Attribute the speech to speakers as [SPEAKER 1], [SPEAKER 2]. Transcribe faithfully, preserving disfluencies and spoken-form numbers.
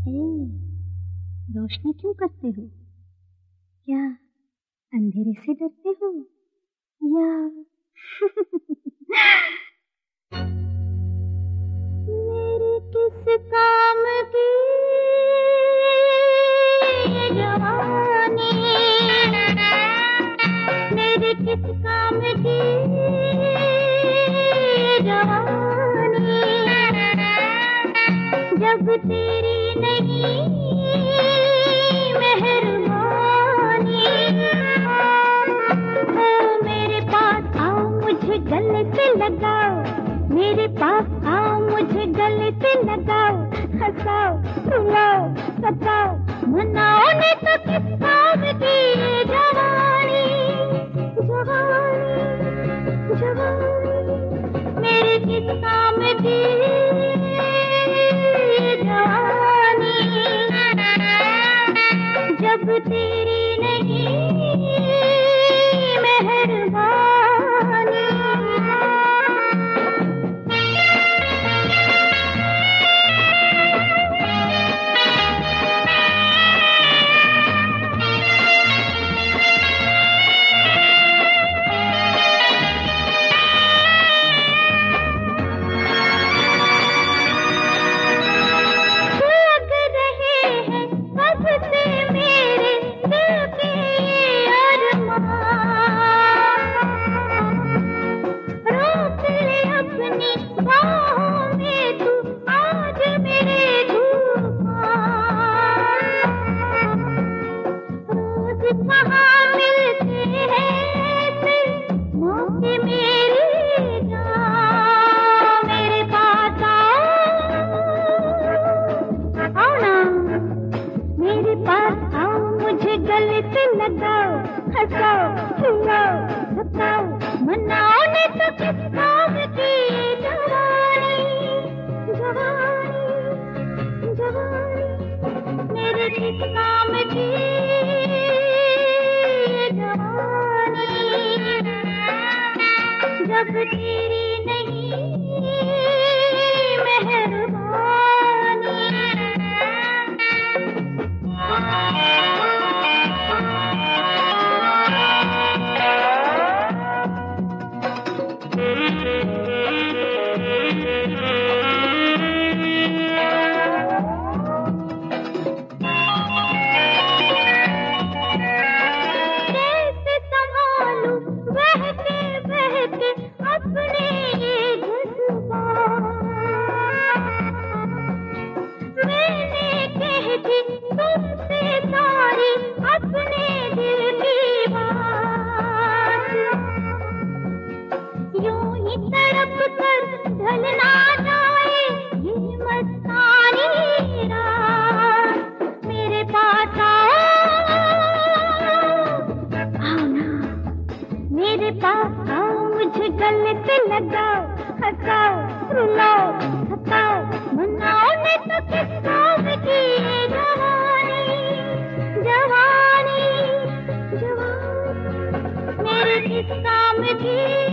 [SPEAKER 1] ए, रोशनी क्यों करते हो? क्या अंधेरे से डरते हो या मेरे किस काम की जवानी, मेरे किस काम की जवानी, जब तेरी नहीं मेहरबानी। ओ मेरे पास आओ, मुझे गले से लगाओ, मेरे पास आओ, मुझे गले से लगाओ, हंसाओ रुलाओ सताओ मनाओ, नहीं तो किस काम की जवानी, जवानी जवानी, मेरे किस काम की जवानी, जब तेरी नहीं मेहरबानी। गले से लगाओ, हंसाओ खिलाओ सताओ मनाओ, नहीं तो किस काम की जवानी, जवानी जवानी, मेरे किस काम की जवानी, जब तेरी नहीं मेहरबानी। कैसे संभालूं बहते बहते अपने ये जज्बात, मैंने कह दी तुमसे सारी अपने दिल की बात, यूं ही तड़प कर ढल ना जाए ये मस्तानी रात, मेरे पास आओ, आओ ना मेरे पास आओ, मुझे गले से लगाओ, हंसाओ रुलाओ सताओ मनाओ, नहीं तो किस काम की जवानी, जवानी जवानी, मेरे किस काम की